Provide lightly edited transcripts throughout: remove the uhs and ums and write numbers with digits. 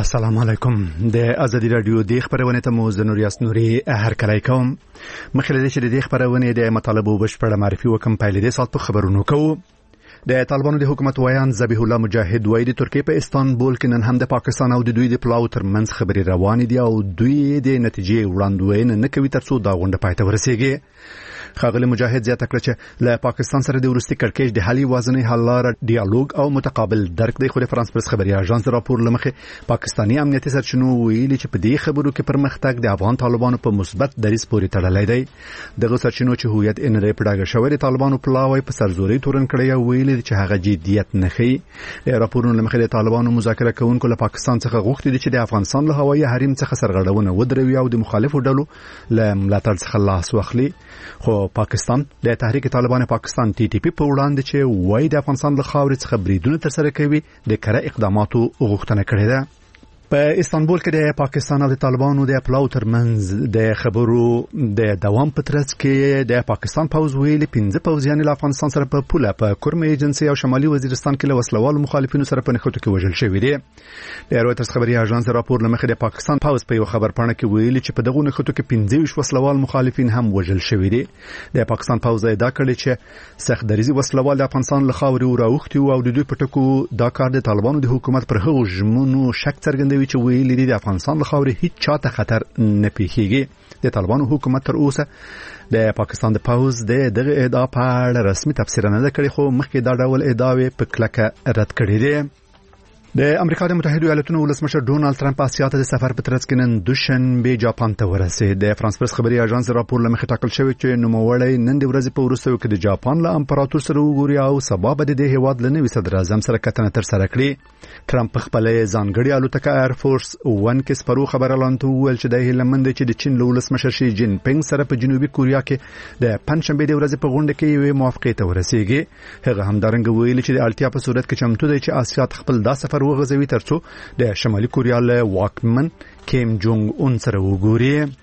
السلام علیکم. د ازادي رادیو د خبرونه ته مو زنوریاس نوري هر کله کوم مخلدي چې د خبرونه د مطالبه بشپړه معرفي وکم پایلې د سات په خبرونو کوو. د طالبانو د حکومت وایان ذبیح الله مجاهد وایي د ترکیه په استانبول کې نن هم د پاکستان او د دوی د پلاو ترمنځ خبري روان دي او دوی د نتیجې وړاندوینه نه کوي ترڅو دا غونډه پای ته ورسیږي. خاغلی مجاهد زیاته کړه چې له پاکستان سره د ورستي کړکېچ د حل وازنې حل لاره ډیالوګ او متقابل درک دی. خو د فرانس پرس خبري اژانس راپور لمخې پاکستاني امنیتي سرچینو ویلي چې په دې خبرو کې پرمختګ د افغان طالبانو په مثبت دریځ پورې تړلی دی. دغه سرچینو چې هویت ان ری پډاګه شوی د طالبانو پلاوی په سرزوري تورن کړی ویلي چې هغه جديت نه خي. د راپورونو لمخې د طالبانو مذاکره کوونکو له پاکستان څخه غوښتي دي چې د افغانستان له هوایي حریم څخه سرغړونه ودروي او د مخالفو ډلو له ملاتړ څخه لاس واخلي. خو پاکستان د تحریک طالبان پاکستان ټي ټي پی په وړاندې چې وایي د افغانستان له خاورې څخه بریدونه ترسره کوي د کره اقداماتو غوښتنه کړې ده. په استانبول کې د پاکستان او د طالبانو د پلاو ترمنځ د خبرو د دوام په ترڅ کې د پاکستان پوز ویلي 15 پوزیان له افغانستان سره په پوله په کورم ایجنسي او شمالي وزیرستان کې له وسلوالو مخالفینو سره په نښتو کې وژل شوی دي. د رويټرز خبري اژانس راپور لمخې د پاکستان پوز په یو خبر پاڼه کې ویلي چې په دغه نښتو کې 15 وسلوال مخالفین هم وژل شوی دي. د پاکستان پوز ادعا کړې چې سخت دریزي وسلوال د افغانستان له خاورې وراوختي او د دوی په ټکو دا کار د طالبانو د حکومت پر هغو ژمنو شک څرګندوي چې ویلي دي د افغانستان له خاورې هیڅ چاته خطر نه پیښیږي. د طالبانو حکومت تر اوسه د پاکستان د پوز دغه ادعا په اړه رسمي تفسیر نه کړی خو مخکې دا ډول ادعاوې په کلکه رد کړې دي. د امریکا د متحده ایالاتونو ولسمشر ډونالد ترامپ اسیا ته د سفر په ترڅ کې نن دوشنبه جاپان ته ورسید. د فرانس پرس خبري اژانس راپور لمخې ټاکل شوی چې نوموړی نن د ورځې په وروستیو کې د جاپان له امپراتور سره وګوري او سبا به د هیواد له نوي صدر اعظم سره کتنه تر سره کړي. ترامپ په خپل ځانګړي الوتکه ایر فورس 1 کې سپرو خبر اعلان وکړ چې د هیلمند چې د چین له ولسمشر شي جین پینګ سره په جنوبي کوریا کې د پنځشنبه د ورځې په غونډه کې یو موافقه ته ورسیږي. هغه همدارنګه ویلي چې د اړتیا په صورت کې چمتو دی چې اسیا خپل دا سفر وغځوي ترڅو د شمالي کوریا له واکمن کیم جونګ اون سره وګوري.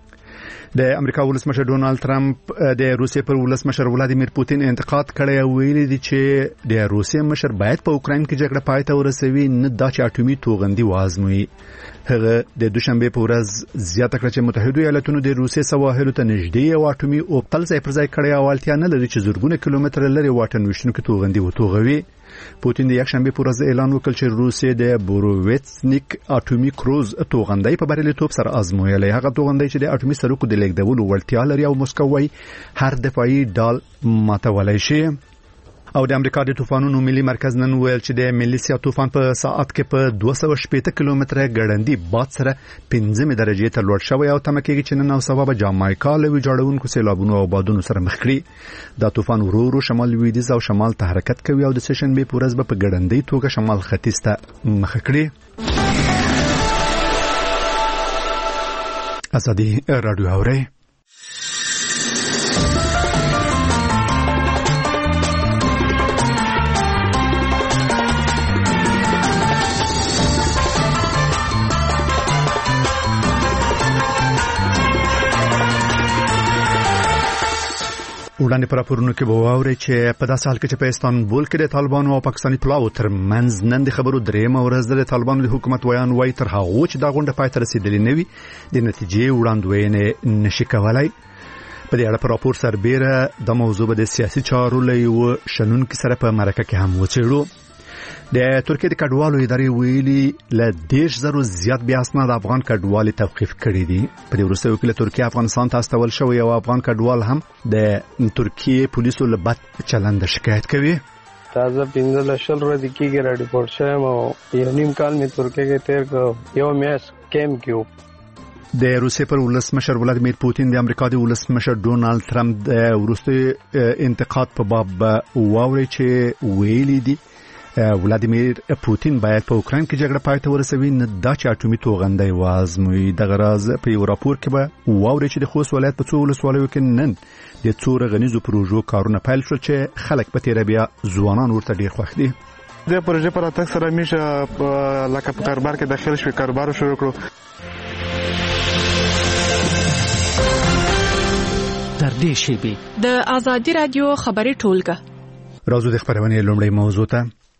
د امریکا ولسمشر ډونالد ترامپ د روسیې پر ولسمشر ولادیمیر پوتین انتقاد کړی او ویلي دی چې د روسیې مشر باید په اوکراین کې جګړه پای ته ورسوي نه دا چې اټومي توغندي وازموي. هغه د دوشنبه په ورځ زیاته کړه چې متحده ایالاتونو د روسیې سواحلو ته نږدې او اټومي اوبتل ځای پر ځای کړی او اړتیا نه لري چې زرګونه کیلومتر لري واټن وشتونکو توغندي وتوغوي. پوتین د یکشنبه په ورځ اعلان وکړ چې روسیې د بوروویتسنیک اټومي کروز توغندي په بریالیتوب سره ازمویلی. هغه توغندي چې د اټومي سرکو د لیږدولو وړتیا لري او مسکو وايي هر دفاعي ډال ماتولی شي. او د امریکا د طوفانونو ملي مرکز نن ویل چې د ملیسیا طوفان په ساعت کې په 280 کیلومتره ګړندی باد سره 15 درجې ته لوړ شوی او تمه کېږي چې نن او سبا به جامایکا له ویجاړونکو سیلابونو او بادونو سره مخ کړي. دا طوفان ورو ورو شمال لویدیځ او شمال ته حرکت کوي او د سشنبه په ورځ به په ګړندی توګه شمال ختیځ ته مخ کړي. ازادي رادیو اوري. وړاندې پر راپورونو کې به واورئ چې په داسې حال کې چې په استانبول کې د طالبانو او پاکستاني پلاو ترمنځ نن د خبرو درېیمه ورځ د طالبانو د حکومت ویان وایي تر هغو چې دا غونډه پای ته رسېدلې نه وي د نتیجې وړاندوینې نشي کولی. په دې اړه په راپور سربیره د موضوع به د سیاسي چارو له یو شنونکي سره په مرکه کې هم وڅېړو. د ترکیه د کډوالو ادارې ویلي له 10,000 زیات بیا اسناد افغان کډوال توقیف کړي دي. په دې وروستیو کې له ترکیه افغانستان ته استول شوی او افغان کډوال هم د ترکیه پولیسو له بد چلند شکایت کوي. تازه 15 ورځې کېږي را ریپورت شوم او یو نیم کال می ترکیه کې تیر کړ. یو میاش کیم کیو د روسیې پر ولسمشر ولادیمیر پوتین د امریکا د ولسمشر ډونالد ترامپ د وروستي انتقاد په باب واوري چې ویلي دي ولادیمیر پوتین باید په اوکراین کې جګړه پای ته ورسوي نه دا چې اټومي توغندي وازموي. دغه راز په یو راپور کې به واوري چې د خوست ولایت په څو ولسوالیو کې نن د څو غنیزو پروژو کارونه پیل شول چې خلک په تیر بیا ځوانان ورته ډیر خوښ دي. د پروژې پر اتک سره میشه لکه په کاروبار کې داخل شوی کاروبار شروع کړو. در دې شیبې د ازادي رادیو خبري ټولګه راځو د خبرونه لومړی موضوع ته.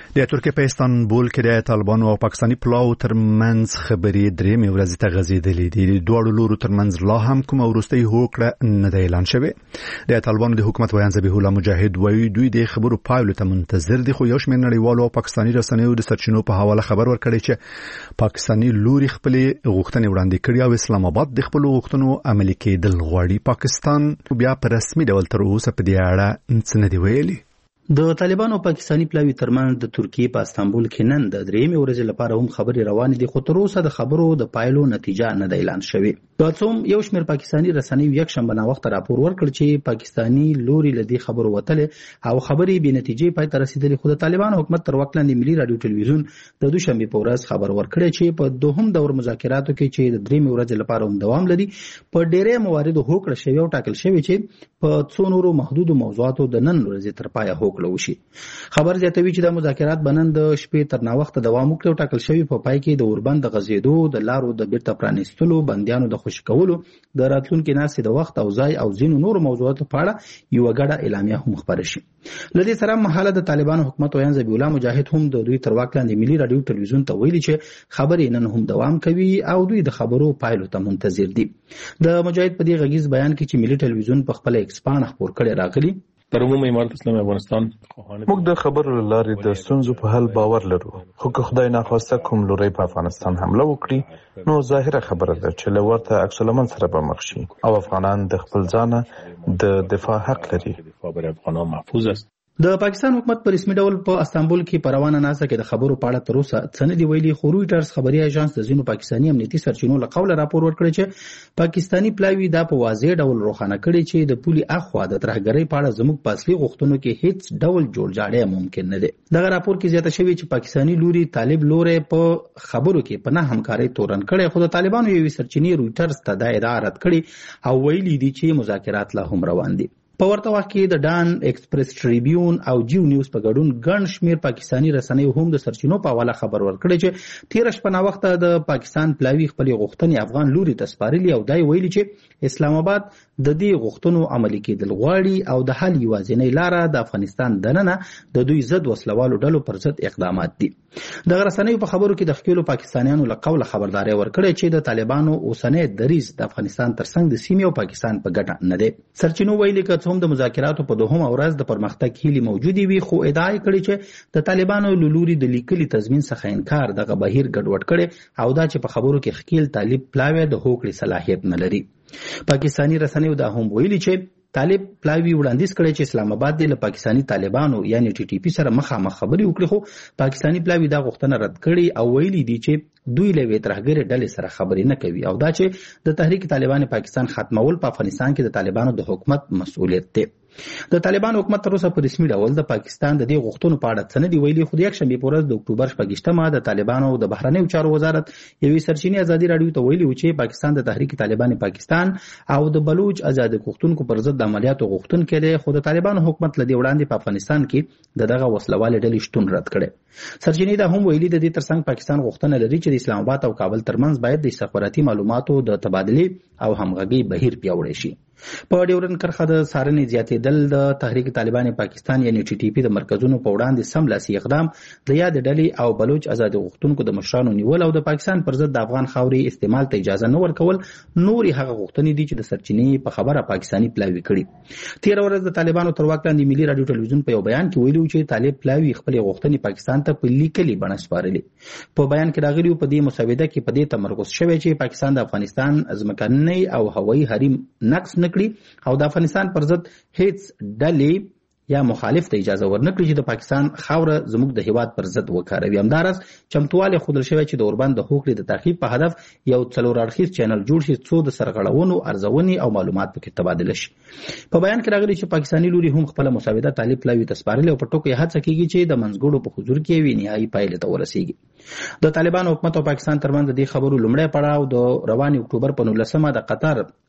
د ترکیه په استانبول کې د طالبانو او پاکستاني پلاو ترمنځ خبرې درېمې ورځې ته غځېدلې دي. د دواړو لورو ترمنځ لا هم کومه وروستۍ هوکړه نه ده اعلان شوې. د طالبانو د حکومت ویان ذبیح الله مجاهد وایي دوی د خبرو پایلو ته منتظر دي، خو یو شمېر نړیوالو او پاکستاني رسنیو د سرچینو په حواله خبر ورکړی چې پاکستاني لوري خپلې غوښتنې وړاندې کړي او اسلام آباد د خپلو غوښتنو عملي کېدل غواړي. پاکستان بیا په رسمي ډول تر اوسه په دې اړه څه نه دی ویلي. د طالبانو او پاکستاني پلاوي ترمنځ د ترکیې په استانبول کې نن د درېمې ورځې لپاره هم خبرې روانې دي، خو تر اوسه د خبرو د پایلو نتیجه نه ده اعلان شوې. تاسو یو شمېر پاکستاني رسنیو یکشنبه ناوخته راپور ورکړ چې پاکستاني لوري له دې خبرو وتلې او خبرې بې نتیجې پای ته رسیدلې، خو د طالبانو حکومت تر واک لاندې ملي رادیو ټلویزیون د دوشنبه په ورځ خبر ورکړی چې په دوهم دور مذاکراتو کې چې د درېمې ورځې لپاره هم دوام لري، په ډېرې مواردو هوکړه شوې او ټاکل شوې چې په څو نورو محدودو موضوعاتو د نن ورځې تر پایه هوکړه وشي. خبر زیاتوي چې د مذاکرات بنن د شپې تر ناوخته دوام وکړي او ټاکل شوی په پای کې د اوربند د غزیدو، د لارو د بیرته پرانیستلو، بندیانو د خوشي کولو، د راتلونکي ناستې د وخت او ځای او ځینو نورو موضوعاتو په اړه یو غړه اعلامیه هم خبره شي. لدې سره مهاله د طالبانو حکومت ویان ذبیح الله مجاهد هم د دوی تر واک لاندې ملي رادیو ټلویزیون ته ویلي چې خبرې نن هم دوام کوي او دوی د خبرو پایلو ته منتظر دي. د مجاهد په دې غږیز بیان کې چې ملي ټلویزیون په خپل ایکسپان خبر کړي راغلي، در عموم امارت اسلامي افغانستان موږ د خبرو لارې د ستونزو په حل باور لرو، خو که خدای ناخواسته کوم لوري په افغانستان حمله وکړي نو ظاهره خبره ده چې له ورته عکس العمل سره به مخ شي او افغانان د خپل ځانه د دفاع حق لري. افغانان محفوظ است. د پاکستان حکومت په رسمي ډول په استانبول کې په روانه ناسته کې د خبرو په اړه تر اوسه څه نه دی ویلي، خو رویټرز خبري اژانس د ځینو پاکستاني امنیتي سرچینو له قوله راپور ورکړی چې پاکستاني پلاوي دا په واضح ډول روښانه کړي چې د پولي اخوا د ترهګرۍ په اړه زموږ په اصلي غوښتنو کې هیڅ ډول جوړجاړی ممکن نه دی. دغه راپور کې زیاته شوی چې پاکستاني لوري طالب لوري په خبرو کې په نه همکارۍ تورن کړي، خو د طالبانو یوې سرچینې رویټرز ته دا ادعا رد کړي او ویلي دي چې مذاکرات لا هم روان دي. په ورته وخت کې د ډان، ایکسپریس ټریبیون او جیو نیوز په ګډون ګڼ شمېر پاکستاني رسنیو هم د سرچینو په حواله خبر ورکړی چې تېره شپه ناوخته د پاکستان پلاوي خپلې غوښتنې افغان لوري ته سپارلي او دا یې ویلي چې اسلام آباد د دې غوښتنو عملي کېدل غواړي او د حل یوازینۍ لاره د افغانستان دننه د دوی ضد وسلوالو ډلو پر ضد اقدامات دي. دغه رسنیو په خبرو کې د ښکېلو پاکستانیانو له قوله خبرداری ورکړی چې د طالبانو اوسنی دریځ د افغانستان ترڅنګ د سیمې او پاکستان په ګټه نه دی. سرچینو ویلي که هم د مذاکراتو په دوهمه ورځ د پرمختګ هیلې موجودې وي، خو ادعا یې کړې چې د طالبانو له لوري د لیکلي تضمین څخه انکار دغه بهیر ګډوډ کړي او دا چې په خبرو کې ښکېل طالب پلاوی د هوکړې صلاحیت نه لري. پاکستاني رسنیو دا هم ویلي چې طالب پلاوی وړاندیز کړی چې اسلام آباد د پاکستاني طالبانو یعنی ټي ټي پی سره مخامخ خبرې وکړي، خو پاکستاني پلاوی دا غوښتنه رد کړي او ویلي دي چې دوی له ترهګرۍ ډلې سره خبرې نه کوي او دا چې د تحریک طالبان پاکستان ختمول په افغانستان کې د طالبانو د حکومت مسؤلیت دی. د طالبانو حکومت تر اوسه په رسمي ډول د پاکستان د دې غوښتنو په اړه څه نه دی ویلي، خو د یکشنبې په ورځ د اکتوبر 28مه د طالبانو د بهرنیو چارو وزارت یوې سرچینې ازادي راډیو ته ویلي و چې پاکستان د تحریک طالبان پاکستان او د بلوچ ازادي غوښتونکو پر ضد د عملیاتو غوښتونکي دی، خو د طالبانو حکومت له دې وړاندې په افغانستان کې دغه وسلوالې ډلې شتون رد کړي. سرچینې دا هم ویلي د دې ترڅنګ پاکستان غوښتنه لري چې د اسلام آباد او کابل ترمنځ باید د استخباراتي معلوماتو د تبادلې او همغږي بهیر پیاوړی شي. په ډیورن کرښه د څارنې زیاتېدل د تحریک طالبان پاکستان یعنی ټي ټي پی د مرکزونو په وړاندې سملاسي اقدام، د یاد ډلې او بلوچ ازادي غوښتونکو د مشرانو نیول او د پاکستان پر ضد د افغان خاورې استعمال ته اجازه نه ورکول نورې هغه غوښتنې دي چې د سرچینې په خبره پاکستاني پلاوي کړي. تېره ورځ د طالبانو تر واک لاندې ملي رادیو ټلویزیون په یو بیان کې ویلي چې طالب پلاوي خپلې غوښتنې پاکستان ته په لیکلي بڼه سپارلي. په بیان کې راغلي په دې مسوده کې په دې تمرکز شوی چې پاکستان د افغانستان ځمکنی او هوایي حریم نقض نه کړي او د افغانستان پر ضد هیڅ ډلې یا مخالف ته اجازه ورنکړي چې د پاکستان خاوره زموږ د هیواد پر ضد وکاروي. همداراز چمتوالی ښودل شوی چې د اوربند د هوکړې د تعقیب په هدف یو 4 اړخیز چینل جوړ شي څو د سرغړونو، ارزونې او معلومات پکې تبادله شي. په بیان کې راغلي چې پاکستاني لوري هم خپل مسوده طالب پلاوي ته سپارلې او په ټکو یې هڅه کیږي چې د منځګړو په حضور کې وي نهایي پایلې ته ورسیږي. د طالبانو حکومت او پاکستان ترمنځ د دې خبرو لومړی پړاو د رواني اکتوبر په 19مه د قطر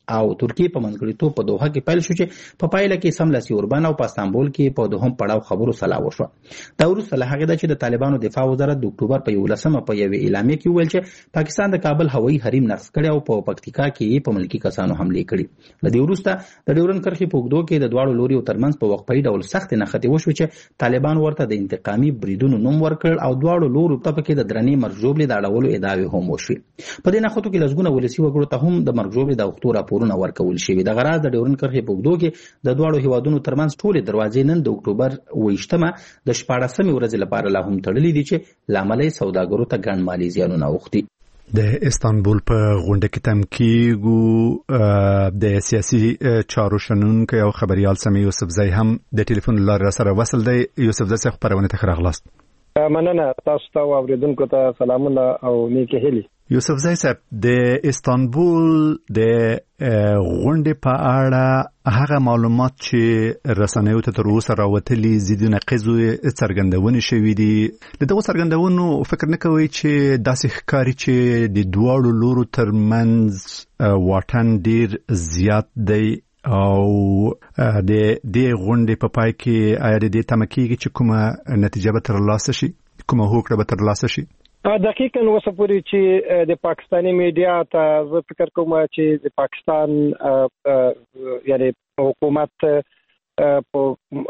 او ترکیه په منځګړیتوب په دوحه کې پیل شو چې په پایله کې سملاسي اوربان او په استانبول کې په دوهم پړاو خبرو سلا وشو. دا وروسته له هغې ده چې د طالبانو دفاع وزارت د اکتوبر په 11 په یوې اعلامیه کې وویل چې پاکستان د کابل هوایي حریم نقض کړی او په پکتیکا کې په ملکي کسانو حملې کړي. له دې وروسته د ډیورنډ کرښې په اوږدو کې د دواړو لوریو ترمنځ په وقفه‌ایي ډول سختې نښتې وشوې چې طالبان ورته د انتقامي بریدونو نوم ورکړ او دواړو لورو ته پکې د درنې مرګ ژوبلې د اړولو ادعاوې هم وشوې. په دې نښتو کې لسګونه ولسي وګړو ته هم د مرګ ژوبلې د اوښتو راپورونه ورکول شوي. دغه راز د ډیورنډ کرښې په اوږدو کې د دواړو هیوادونو ترمنځ ټولې دروازې نن د اکتوبر 28 د 14 ورځې لپاره لا هم تړلې دي چې لامل یې سوداګرو ته ګڼ مالي زیانونه اوښتي. د استانبول په غونډه کې تم کېږو د سیاسي چارو شنونکی او خبريال سمي یوسفزی هم د ټلیفون لاره سره وصل دی. یوسفزی صاحب خبرونه ته راغلاست. مننه تاسو ته او اوریدونکو ته سلامونه او نیکی هیلې. یوسفزی صاحب د استانبول د غونډې په اړه هغه معلومات چې رسنیو ته تر اوسه راوتلي زیدونه قضو څرګندونې شوې دي. د دغو څرګندونو فکر نه کوي چې داسې ښکاري چې د دواړو لورو ترمنځ واټن ډیر زیات دی او د دې غونډې په پای کې آیا د دې تمه کېږي چې کومه نتیجه به ترلاسه شي، کومه هوکړه به ترلاسه شي؟ دقیقاً اوسه پورې چې د پاکستاني میډیا ته زه فکر کوم چې د پاکستان یعنی حکومت په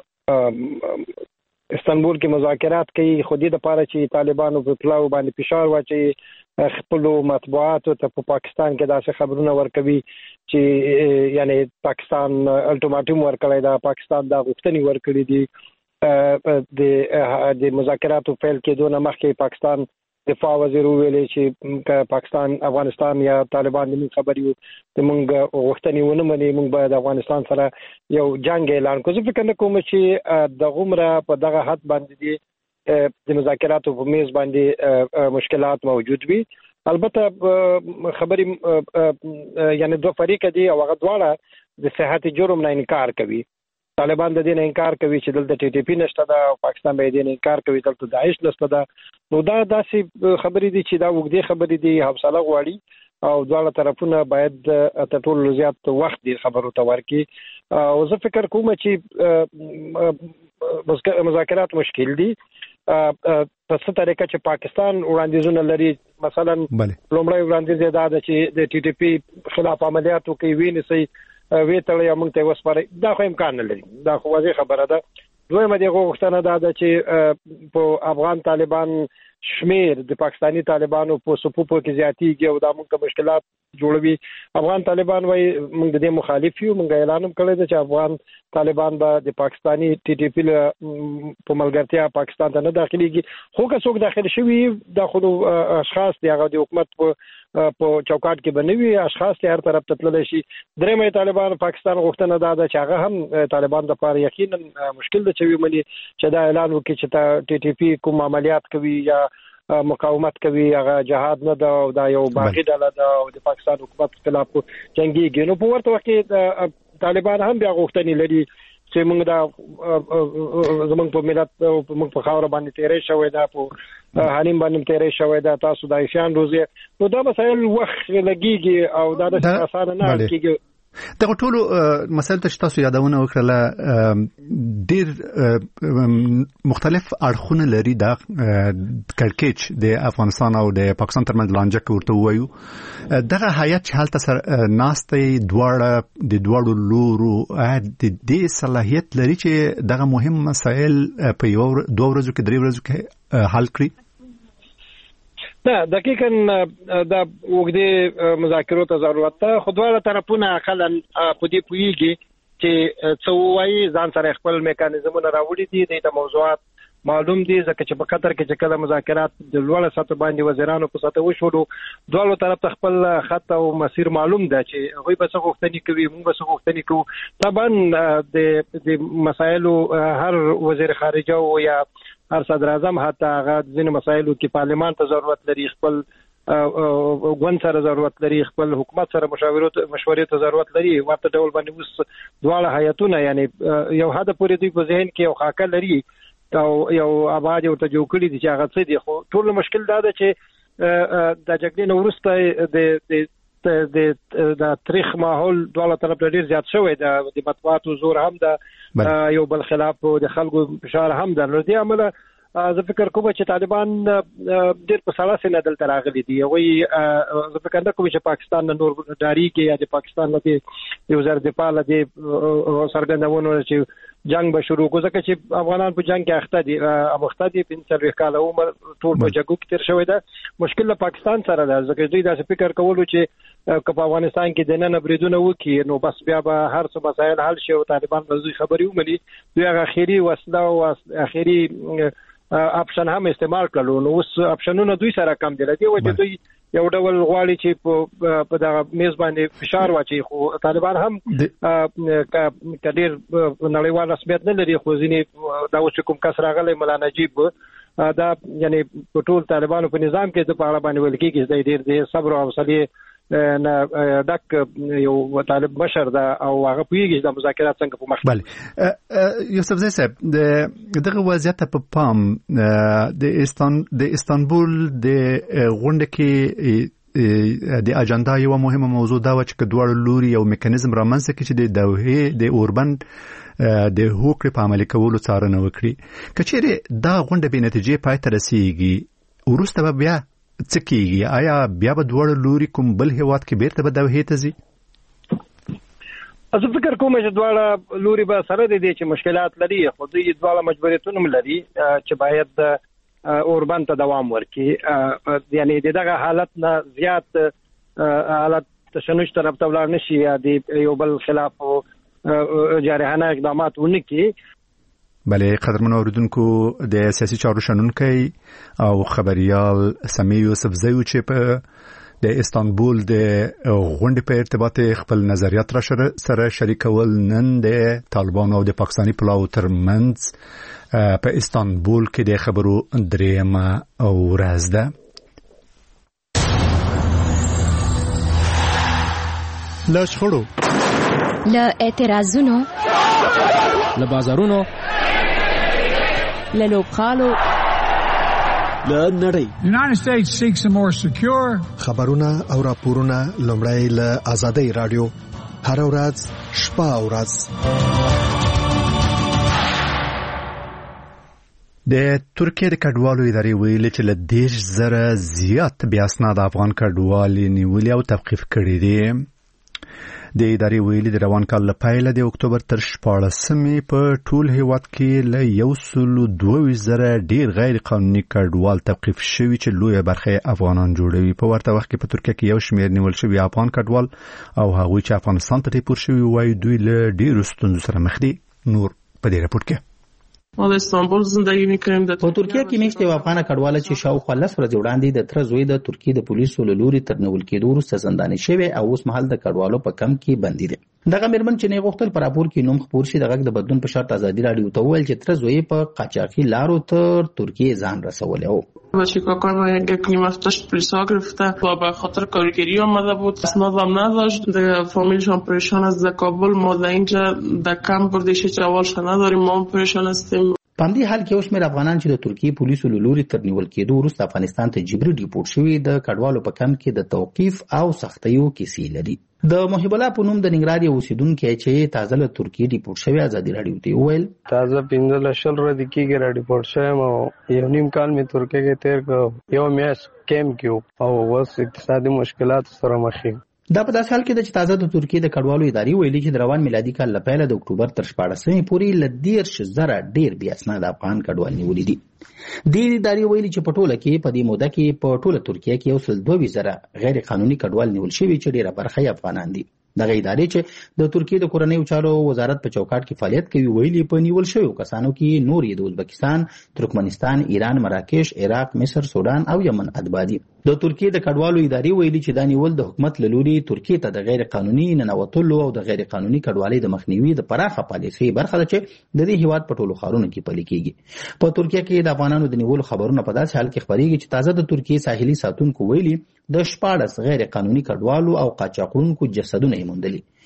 استانبول کې مذاکرات کوي خو دې لپاره چې طالبانو په پلاو باندې فشار واچي خپل مطبوعاتو ته په پاکستان کې داسې خبرونه ورکوي چې یعنی پاکستان الټیماټوم ورکړی دا پاکستان دا غوښتنې ورکړي دي د مذاکراتو پیل کېدو نه مخکې پاکستان دفاع وزیر ویلي چې پاکستان افغانستان یا طالبان د خبري د موږ غوښتنې ونه مني موږ باید افغانستان سره یو جنگ اعلان کړو. فکر نه کوم چې د غمره په دغه حد باندې دي د مذاکراتو په میز باندې مشکلات موجود وي. البته خبري یعنی دوه فریق دي او هغه دواړه د صحت جرم نه انکار کوي. طالبان د دې نه انکار کوي چې دلته ټي ټي پی نشته ده او پاکستان به دې نه انکار کوي دلته داعش نشته ده. نو دا داسې خبرې دي چې دا وګړي خبرې دي حوصله غواړي او دواړه طرفونه باید تر ټولو زیات وخت دې خبرو ته ورکړي. او زه فکر کوم چې مذاکرات مشکل دي په څه طریقه چې پاکستان وړاندیزونه لري. مثلا لومړی وړاندیز دا ده چې د ټي ټي پی خلاف عملیاتو کوي ویني وی تړي موږ ته وسپاري دا خو امکان نه لري. دا خو واضح خبره ده. دویمه دغه غوښتنه ده چې په افغان طالبان شمیر د پاکستانی طالبانو په صفوفو کې زیاتیږي او دا موږ مشکلات جوړوي. افغان طالبان وايي موږ د دې مخالف یو. موږ اعلان کړی دی چې افغان طالبان به د پاکستانی ټي ټي پی په ملګرتیا پاکستان ته نه داخليږي. خو که څوک داخل شوي دا خو اشخاص دی هغه د حکومت په چوکاټ کې بنوي اشخاص ته هر طرف ته تللی شي. درېمه طالبان پاکستان غوښتنه ده چې هغه هم طالبان د لپاره یقینا مشکل ده چې ومني چې دا اعلان وکړي چې تا ټي ټي پی کوم عملیات کوي یا مقاومت کوي هغه جهاد نه ده او دا یو باغی ډله ده او د پاکستان حکومت خلاف جنگيږي. نو په ورته وخت کې طالبان هم بیا غوښتنې لري چې موږ دا زموږ په ملت او موږ په خاور باندې تیرې شوې ده په حنیم باندې تیرې شوې ده تاسو د ایشان روزي. نو دا مسایل وخت لګيږي او دا د اسانه نه کېږي. دغه ټولو مسایل ته تاسو یادونه وکړه ډیر مختلف اړخونه لري د کړکېچ د افغانستان او د پاکستان ترمنځ لانجه ورته وایو. دغه هیئت چې حالت ناستې دواړو لورو د دې صلاحیت لري چې دغه مهم مسایل په یو دوه ورځو کې درې ورځو کې حل کړي. نه دقیقاً دا وګړي مذاکرات ته ضرورت ده. خو دواړه طرفونه اقلا په دې پوهیږي چې څو وايي ځان سره خپل میکانیزمونه راوړي دي د موضوعات معلوم دي ځکه چې په قطر کې چې کله مذاکرات د لوړ سطح باندې وزیرانو په سطح وشورو دواړو طرف ته خپل خط او مسیر معلوم ده چې هغه به څه غوښتنې کوي موږ به څه غوښتنې کوو. طبعا د مسایلو هر وزیر خارجه او یا هر صدر اعظم حتی هغه ځینې مسایلو کې پارلمان ته ضرورت لري خپل غونډه سره ضرورت لري خپل حکومت سره مشورې ته ضرورت لري. ورته ډول باندې اوس دواړه هیئتونه یعنی یو حد پورې دوی په ذهن کې یو خاکه لري او یو آباد یو ته جوړ کړی دي چې هغه څه دي. خو ټول مشکل دا ده چې د جګړې وروسته د د تاریخ ماحول دواړه طرف ډیر زیات شوی د مطبوعاتو زور هم د یو بل خلاف د خلکو فشار هم د لري عمله زه فکر کوم چې طالبان ډیر په سړه سینه دلته راغلي دي زه فکر نه کوم چې پاکستان نور داری کې یا د پاکستان لدی یو وزیر دفاع لدی سرګندونه چې جنگ به شروع کوزه چې افغانان په جنگ کې اخته دي 15 کال عمر ټول په جګو کې تیر شوی ده مشکل له پاکستان سره ده ځکه دوی دا فکر کولو چې په افغانستان کې د نن بریدونه وکي نو بس بیا به هر څه مسایل حل شي او طالبان به دوی خبري ومني دوی هغه اخیری وسله او اخیری اپشن هم استعمال کړو نو اوس اپشنونه دوی سره کم دي لدی وجه دوی یو ډول غواړي چې په دغه میز باندې فشار واچي خو طالبان هم کډیر نړیوال رسمیت نه لري خو ځینې دا اوس کوم کس راغلی مولا نجیب دا یعنی په ټول طالبانو په نظام کې د پاړه باندې ویل کېږي چې ډیر د صبر او حوصله نه ډک یو طالب بشر دا او هغه پیږي د مذاکرات څنګه په مخ بله یوسف زئی صاحب دغه وضعیت په پام د استانبول د غونډه کې د اجنډا یو مهمه موضوع دا و چې دوه لوري یو میکانیزم رامنځته کړي چې د دوحه د اوربند د هوکړې په عملي کولو څارنه وکړي کچېره دا غونډه به نتیجې پای ته رسیږي ورسته به بیا څه کېږي آیا بیا به دوه لوري کوم بل هیواد کې بیرته به دوحې ته ځي زه فکر کوم چې دواړه لوري به سره دي چې مشکلات لري خو دوی دواړه مجبوریتونه لري چې باید اوربند ته دوام ورکړي یعنی دغه حالت نه زیات حالت تشنج طرف ته ولاړ نشي یا د یو بل خلاف جارحانه اقدامات ونکړي بله قدرمن اوریدونکو د سیاسي چارو شنونکي او خبريال سمی یوسف زئی چې په د استانبول د غونډې په ارتباط خپل نظریات را سره شریکول نن د طالبانو او د پاکستاني پلاو ترمنځ په استانبول کې د خبرو دریمه ورځ ده لا شخړو لا اعتراضونو لا بازارونو للوبخالو لنړۍ United States seeks a more secure خبرونه او راپورونه لومړی له آزادۍ رادیو هر ورځ شپه او ورځ د ترکیه د کډوالو ادارې ویلي چې له 10,000 زیات بیا اسناد افغان کډوال نیولي او توقیف کړي دي د ادارې ویلي د روان کال له پیله د اکتوبر تر 14مې په ټول هیواد کې له 122,000 ډیر غیر قانوني کډوال توقیف شوي چې لویه برخه افغانان جوړوي په ورته وخت کې په ترکیه کې یو شمېر نیول شوي افغان کډوال او هغوی چې افغانستان ته ټیپور شوي وایي دوی له ډیرو ستونزو سره مخ دي نور په دې راپور کې ما د استانبول زندگی میکنیم په ترکیه کې میشته افغان کډواله چې شاوخوا 10 ورځې وړاندې د تر زوی د ترکیه د پولیسو له لوري تر نیول کېدو وروسته زنداني شوی او اوس مهال د کډوالو په کم کې بندي دي دغه مرمن چې نه غوښتل پر راپور کې نوم خبر شي دغه د بدلون په شرط ازادي رادیو ته ویل چې تر زوی په قاچاقي لارو تر ترکیه ځان رسولی او شکایت کنیم از داشت پلیسا گرفته و به خاطر کارگری آمده بود اسنادم نداشت د فامیلشان پریشان است در کابل ما در اینجا در کم بردیش جوالش نداریم ما پریشان هستیم په دې حال کې اوس مې افغانان چې د ترکیه پولیسو له لوري تر نیول کېدو وروسته افغانستان ته جبري ډیپورټ شوي د کډوالو په کم کې د توقیف او سختیو کیسې لري د محب الله په نوم د ننګرهار یو اوسیدونکی چې تازه له ترکیه ډیپورټ شوی ازادي رادیو ته وویل تازه 15 ورځې کېږي را ډیپورټ شوم او یو نیم کال مې ترکیه کې تیر کړ یو میاشت کېم کې او اوس اقتصادي مشکلات سره مخ یم دا په داسې حال کې چې تازه د ترکیه د کډوالو ادارې ویلي چې د روان میلادي کال له پیله د اکتوبر تر 14مې پورې له 10,000 ډیر بیا اسناد افغان کډوال نیولي دي د ادارې ویلي چې په ټوله کې په دې موده کې په ټوله ترکیه کې 122,000 غیر قانوني کډوال نیول شوي چې ډیره برخه یې افغانان دي دغه ادارې چې د ترکیه د کورنیو چارو وزارت په چوکاټ کې فعالیت کوي ویلي په نیول شویو کسانو کې نور یې د ازبکستان، ترکمنستان، ایران، مراکش، عراق، مصر، سودان او یمن اتباع دي د ترکیه د کډوالو ادارې ویلي چې دا نیول د حکومت له لوري ترکیه ته د غیر قانوني ننوتلو او د غیر قانوني کډوالۍ د مخنیوي د پراخه پالیسۍ برخه ده چې د دې هیواد په ټولو ښارونو کې پلي کېږي په ترکیه کې د افغانانو د نیولو خبرونه په داسې حال کې خبرېږي چې تازه د ترکیه ساحلي ساتونکو ویلي د 14 غیر قانوني کډوالو او قاچاقونکو جسدونه یې موندلي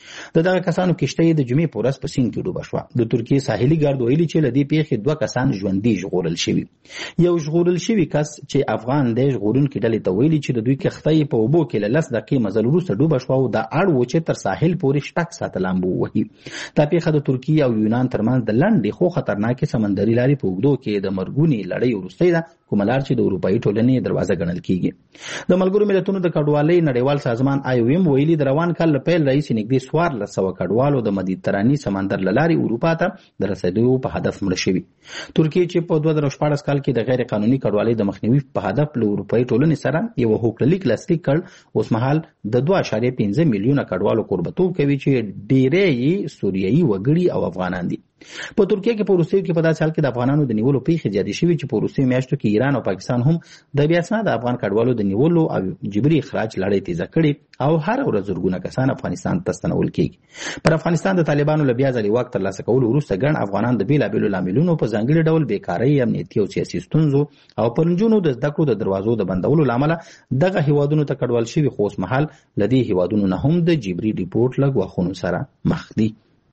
دغه کسانو کشته د جمعې په ورځ په سیند کې ډوبه شوه. د ترکیې ساحلي ګارد ویلي چې له دې پیښې 2 کسان ژوندي ژغورل شوي. یو ژغورل شوی کس چې افغان دی ژغورونکي ډلې ته ویلي چې د دوی کښتۍ په اوبو کې له 10 دقیقې مزل وروسته ډوبه شوه او دا اړ و چې تر ساحل پورې شپږ ساعته لامبو ووهي. دا پیښه د ترکیې او یونان ترمنځ د لنډې خو خطرناکې سمندري لارې په اوږدو کې د مرګونې لړۍ وروستۍ ده، کومه لار چې د اروپایي ټولنې دروازه ګڼل کیږي. د ملګرو ملتونو د کډوالۍ نړیوال سازمان IOM ویلي د روان کال له پیل راهیسې نږدې 1400 کډوالو د مدیترانې سمندر له لارې اروپا ته د رسېدو په هدف مړه شوي. ترکیې چې په 2014 کال کې د غیر قانوني کډوالۍ د مخنیوي په هدف له اروپایي ټولنې سره یو هوکړلیک لاسلیک کړ، اوس مهال د 2.5 میلیونه کډوالو کوربتوب کوي چې ډېری یې سوریایي وګړي او افغانان دي. په ترکیه کې په وروستیو کې په داسې حال کې د افغانانو د نیولو پیښې زیاتې شوي چې په وروستیو میاشتو کې ایران او پاکستان هم د بې اسناده افغان کډوالو د نیولو او جبري اخراج لړۍ تیزه کړې او هر ورځ زرګونه کسان افغانستان ته ستنول کېږي. پر افغانستان د طالبانو له بیا ځلې واک ترلاسه کولو وروسته ګڼ افغانان د بېلابېلو لاملونو په ځانګړي ډول بیکارۍ، امنیتي او سیاسي ستونزو او پر نجونو د زده کړو د دروازو د بندولو له امله دغه هیوادونو ته کډوال شوي، خو اوس مهال له دې هیوادونو نه هم د جبري ډیپورټ له ګواښونو سره مخ دي.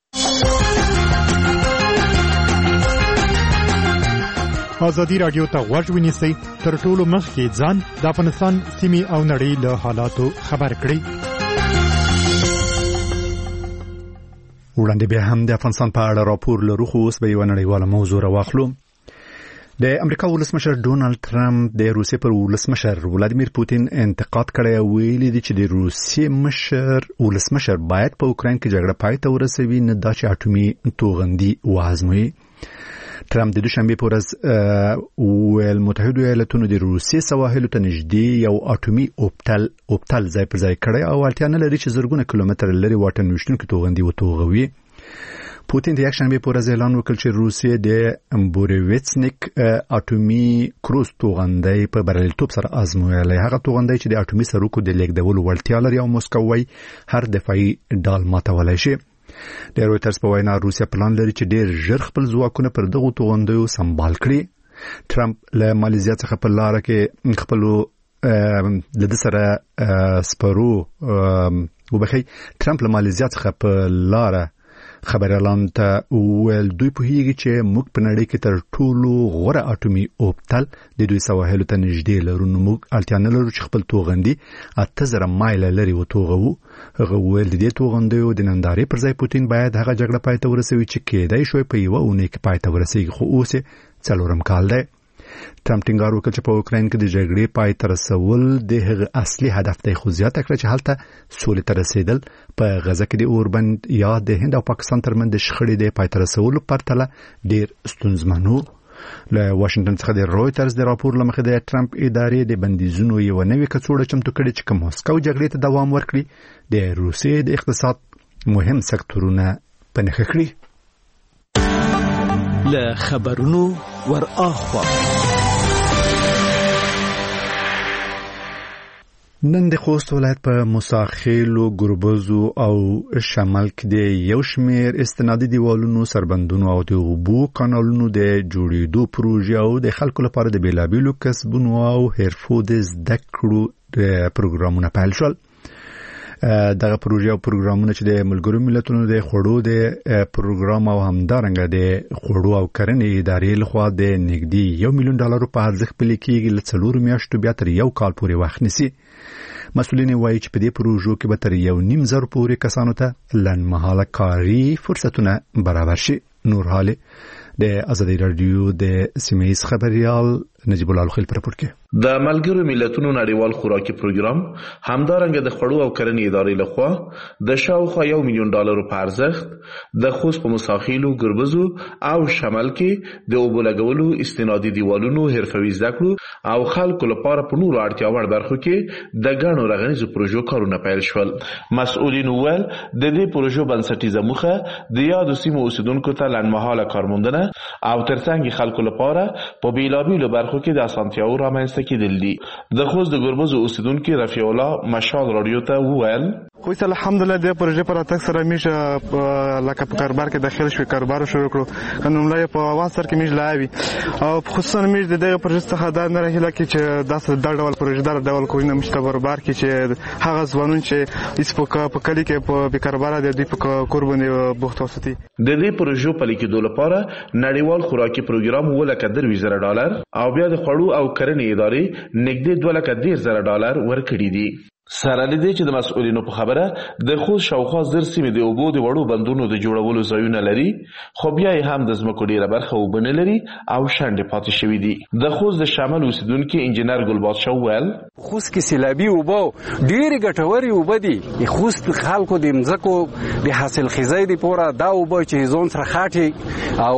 ازادي راډیو ته غوږ ونیسئ، تر ټولو مخکې ځان د افغانستان سیمې او نړۍ له حالاتو خبر کړئ. وړاندې بیا هم د افغانستان په اړه راپور لرو، خو اوس به یوه نړیواله موضوع راواخلو. د امریکا ولسمشر ډونالد ټرمپ د روسیې پر ولسمشر ولادیمیر پوتین انتقاد کړی او ویلي دی چې د روسیې ولسمشر باید په اوکراین کې جګړه پای ته ورسوي، نه دا چې اټومي توغندي وازموي. ټرمپ د دوشنبه په ورځ ویل متحده ایالاتونو د روسیې سواحلو ته نږدې یو اټومي اوبتل ځای پر ځای کړی او اړتیا نه لري چې زرګونه کیلومتر لري واټن ویشتونکي توغندي وتوغوي. پوتین د یکشنبه په ورځ اعلان وکړ چې روسیې د بوریویڅنیک اټومي کروز توغندي په بریالیتوب سره ازمویلی. هغه توغندي چې د اټومي سرکو د لیږدولو وړتیا لري او مسکو وايي هر دفاعي ډال ماتولی شي. د رویټرز په وینا روسیا پلان لري چې ډېر ژر خپل ځواکونه پر دغو توغندیو سمبال کړي. ټرمپ له مالیزیا څخه په لاره کې خپلو د سره سپرو ټرمپ له مالیزیا څخه په لاره خبريالان ته ویل دوی پوهیږي چې موږ په نړۍ کې تر ټولو غوره اټومي اوبتل د دوی سواحلو ته نږدې لرو، نو موږ اړتیا نه لرو چې خپل توغندي 8000 مایله لري وتوغو. هغه ویل د دې توغندیو د نندارې پر ځای پوتین باید هغه جګړه پای ته ورسوي چې کېدای شوی په یوه اونۍ کې پای ته ورسیږي، خو اوس یې 4 کال دی. ټرمپ ټینګار وکړ چې په اوکراین کې د جګړې پای ته رسول د هغه اصلي هدف دی، خو زیاته کړه چې هلته سولې ته رسیدل په غزه کې د اوربند یا د هند او پاکستان ترمنځ د شخړې د پای ته رسولو پرتله ډېر ستونزمن و. له واشنگټن څخه د رویټرز د راپور له مخې د ټرمپ ادارې د بندیزونو یوه نوې کڅوړه چمتو کړې چې که مسکو جګړې ته دوام ورکړي د روسیې د اقتصاد مهم سکتورونه په نښه کړي. له خبرونو ور اخوا نن د خوست ولایت په موساخیلو، ګربزو او شمال کې د یو شمیر استنادي دیوالونو، سربندونو او د اوبو کانالونو د جوړېدو پروژې او د خلکو لپاره د بیلابیلو کسبونو او حرفو د زده کړو پروګرامونه پیل شول. دغه پروژې او پروګرامونه چې د ملګرو ملتونو د خوړو د پروګرام او همدارنګه د خوړو او کرنې ادارې لخوا د نږدې $1 میلیون په ارزښت پلي کېږي، له 4 میاشتو بیا تر 1 کال پورې وخت نیسي. مسؤلین وایي چې په دې پروژو کې به تر 1.5 پورې کسانو ته لنډمهاله کاري فرصتونه برابر شي. نور حاله د ازادي رادیو د سیمه‌ییز خبريال نجیب الله الخلیل پر راپور کې د ملګرو ملتونو نړیوال خوراکي پروګرام همدارنګه د خوړو او کرنې ادارې لخوا د شاوخوا $1 میلیون په ارزښت د خوست په مساخیلو، ګربزو او شمال کې د اوبو لګولو، استنادي دیوالونو، حرفوي زده کړو او خلکو لپاره په نورو اړتیا وړ برخو کې د ګڼو رغنیزو پروژو کارونه پیل شول. مسؤلین وویل د دې پروژو بنسټیزه موخه د یادو سیمو اوسیدونکو ته لنډمهاله کارموندنه او ترڅنګ خلکو لپاره په بیلابیلو برخو برخو کې د اسانتیاو رامنځته کېدل دي. د خوست د ګربز اوسیدونکو رفیع الله مشال رادیو ته وویل خوست الحمدلله د پروژې پر اتک سره میشه لکه په کاروبار کې داخل شو کاروبار شروع کړو قانونله په واسطه کې میش لاوي او خصوصا میش دغه پروژې څخه دا نه راهله کې چې داسې د ډول پروژې دار ډول کوی نه مشته کاروبار کې چې هغه ځوانون چې اسپوکا په کلی کې په کاروبار د دې په قرباني بوخت وساتي. د دې پروژې په لیکدو لپاره نړیوال خوراکي پروګرام $1.3 او بیا د خوړو او کرنې ادارې نږدې $2.10 ورکړي دي. سره لدې چې د مسؤلینو په خبره د خوست شاوخوا زر سیمې د اوبو د وړو بندونو د جوړولو ځایونه لري خو بیا یې هم د ځمکو ډیره برخه اوبه نه لري او شنډې پاتې شوي دي. د خوست د شمال اوسیدونکي انجینر ګلبادشاه وویل خوست کې سیلابي اوبه ډېرې ګټورې اوبه دي. خوست خلکو د مځکو د حاصل خیزۍ دپاره دا اوبه چې ځان سره خاټي او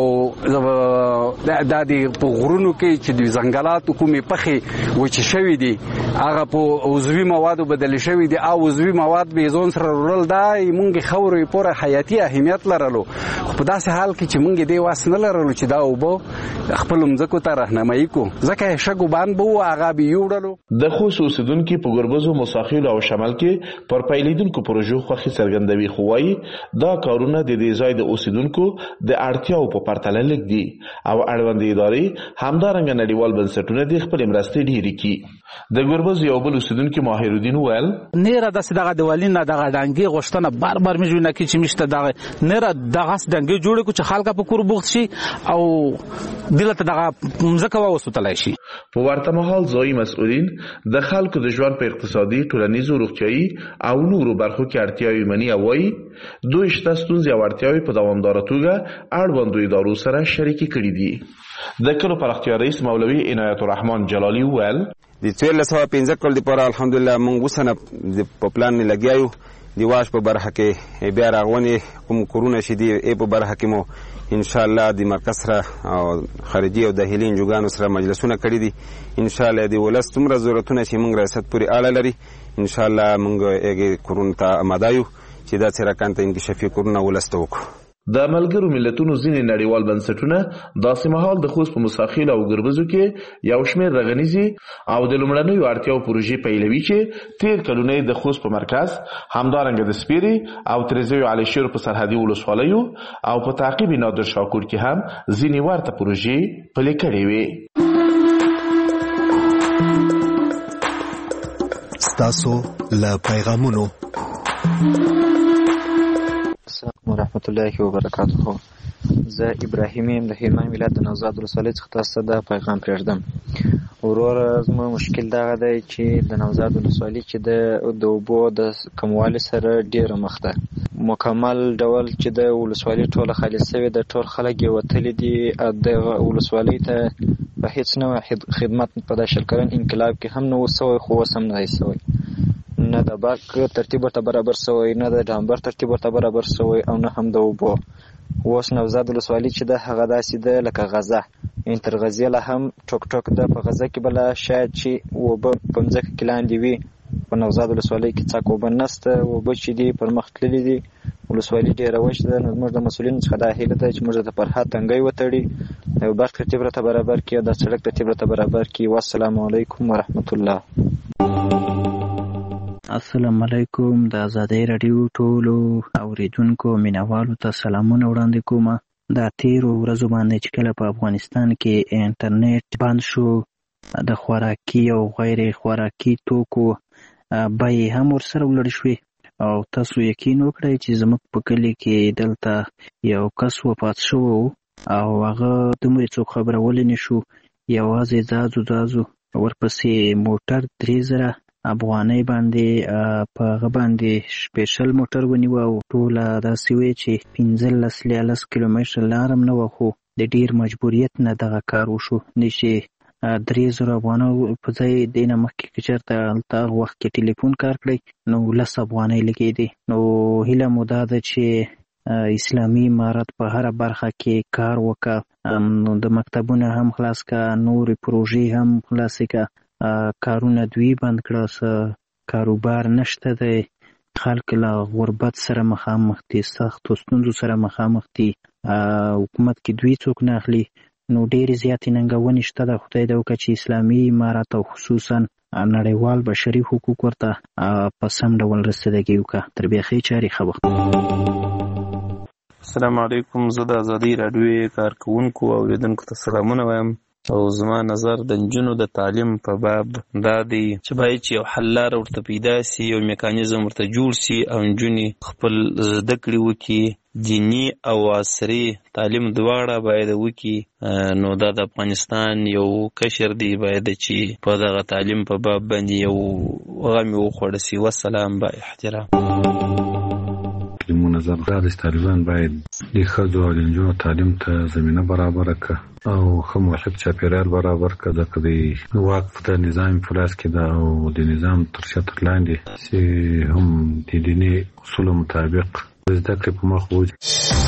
دا د په غرونو کې چې د ځنګلاتو کومې پخې وچې شوي دي هغه په عضوي موادو بدل شوی دي او عضوي مواد به ځون سره ورل دا مونږ خوري پوره حیاتي اهمیت لرلو خو په داسې حال کې چې مونږ دې واس نه لرلو چې دا وبو خپل مځکو ته راهنمایي کو ځکه شګو باندې بو هغه به یوړلو. د خوست اوسیدونکو په ګربز مساخیل او شمال کې پر پیلیدونکو پروژو خوخي څرګندوي خو وايي دا کارونه د دې ځای د اوسیدونکو د اړتیاو په پرتله لږ دي او اړوند ادارې همدارنګه نړیوال بنسټونه د خپل مرستې ډېری کی. د ګربز یو بل اوسیدونکو ماهر الدین ویل نره دغه دیوالینه دغه ډنګي غشتنه بار میجونه کی چې مشته دغه نره دغه ډنګي جوړ کو چې خلک په کور بوخت شي او دلته دغه مزکه وسوتلای شي. په ورته مهال ځای مسؤلین د خلکو د ژوند په اقتصادي ټولنیزو روغتيایي او نورو برخو کې اړتیاوې مني او وایي دوی شته ستونزې او اړتیاوې په دوامداره توګه اړوندو ادارو سره شریکي کړي دي. د کلو پراختیا رئیس مولوي عنایت الرحمن جلالی ویل د 1415 کال لپاره الحمدلله موږ وسنه په پلان نه لګیایو دی واش په برخه کې بیا راغونی کوم کورونه شدي په برخه کې مو ان شاء الله د مرکز سره او خارجي او داخلي انجوګانو سره مجلسونه کړی دي. ان شاء الله دی ولست تمره ضرورتونه چې موږ ریاست پورې اړه لري ان شاء الله موږ یې کورونه ته آماده یو چې دا سره کانته انکشافي کورونه ولست وکړو. د ملګرو ملتونو ځینې نړیوال بنسټونه داسې مهال د خوست په مساخیل او ګربزو کې یو شمېر رغنیزي او د لومړنیو اړتیاو پروژې پیلوي چې تیر کلونه د خوست په مرکز همدارنګه د سپیري او تریزیو علي شیر په سرحدي ولسوالیو او په تعقیب نادر شاکور کې هم ځینې ورته پروژې پلي کړې وې. ستاسو له پیغامونو ورحمت الله وبرکاته. زه ابراهیم یم د هلمند ولایت د نوزاد ولسوالۍ څخه تاسو ته د پیغام پرېږدم. وروره زموږ مشکل دغه دی چې د نوزاد ولسوالۍ چې د اوبو د کموالي سره ډېره مخ ده. مکمل ډول چې د ولسوالۍ ټوله خالي سوې ده، ټول خلک یې وتلي دي. دغه ولسوالۍ ته په هېڅ نوع خدمت په دا شل کلن انقلاب کې هم نه و سوی، خو اوس هم نه دی سوی. نه د برق ترتیب ورته برابر سوی، نه د ډامبر ترتیب ورته برابر سوی، او نه هم د اوبو. اوس نوزاد ولسوالۍ چې ده هغه داسې ده لکه غزه، یعنې تر غزې له هم ټوک ټوک ده. په غزه کې بله شاید چې اوبه په مځکه کې لاندې وي، په نوزاد ولسوالۍ کې څاک اوبه نشته. اوبه چې دي پر مخ تللي دي، ولسوالۍ ډېره وچ ده. نو زموږ د مسؤلینو څخه دا هیله ده چې موږ ته پر حد تنګی وتړي، د برق ترتیب راته برابر کړي، د سړک ترتیب راته برابر کړي. والسلام علیکم ورحمت الله. السلام علیکم. د آزادۍ راډیو ټولو اوریدونکو مینوالو ته سلامونه وړاندې کوم. دا تیرو ورځو باندې چې کله په افغانستان کې انټرنیټ بند شو، د خوراکي او غیر خوراکي توکو بیې هم ورسره ولړ شوې، او تاسو یقین وکړئ چې زموږ په کلي کې دلته یو کس وفات شوی او هغه دومره څوک خبرولی نه شو. یوازې ځازو ورپسې موټر 3000 افغانۍ باندې په هغه باندې سپیشل موټر ونیوه، او ټوله داسې وی چې 15 کیلومتره لار هم نه وه، خو د ډېر مجبوریت نه دغه کار وشو. نه چې 3000 افغانۍ په ځای دې نه مخکې که چېرته هلته هغه وخت کې ټلیفون کار کړی نو 10 افغانۍ لګېدې. نو هیله مو دا ده چې اسلامي امارت په هره برخه کې کار وکړه، نو د مکتبونه هم خلاص کړه، نورې پروژې هم خلاصې کړه، کارونه دوی بند کړه، کاروبار نشته دی، خلک له غربت سره مخامخ دي، سختو ستونزو سره مخامخ دي، حکومت کې دوی څوک نه اخلي. نو ډېرې زیاتې ننګونې شته. د خدای دې وکړه چې اسلامي امارت او خصوصا نړیوال بشري حقوق ورته په سم ډول رسیدګي وکړه. تر بیخي چارې ښه وخت. السلام علیکم. زه د ازادي راډیو کارکونکو او اوریدونکو ته سلامونه وایم او زما نظر د نجونو د تعلیم په باب دا دی چې باید چې یو حل لاره ورته پیدا سي، یو میکانیزم ورته جوړ سي او نجونې خپل زده کړې وکړي. دینی او عصري تعلیم دواړه باید وکړي. نو دا د افغانستان یو کشر دی باید چې په دغه تعلیم په باب باندې یو غم وخوړ سي. والسلام با احترام. منظم دارس طالبان باید د ښځو او د نجونو تعلیم ته زمینه برابره کړه او ښه موافق چاپیریال برابر کړه، ځکه د واک د نظام فلاس کې ده او د نظام تر شتر لاندې چې هم د دیني اصولو مطابق زده کړې په مخ وځي.